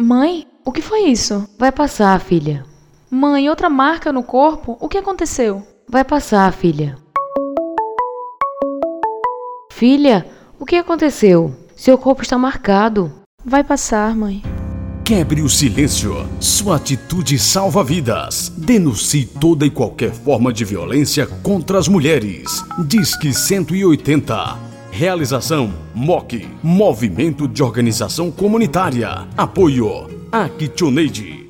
Mãe, o que foi isso? Vai passar, filha. Mãe, outra marca no corpo? O que aconteceu? Vai passar, filha. Filha, o que aconteceu? Seu corpo está marcado. Vai passar, mãe. Quebre o silêncio. Sua atitude salva vidas. Denuncie toda e qualquer forma de violência contra as mulheres. Disque 180. Realização MOC, Movimento de Organização Comunitária. Apoio Actionaid.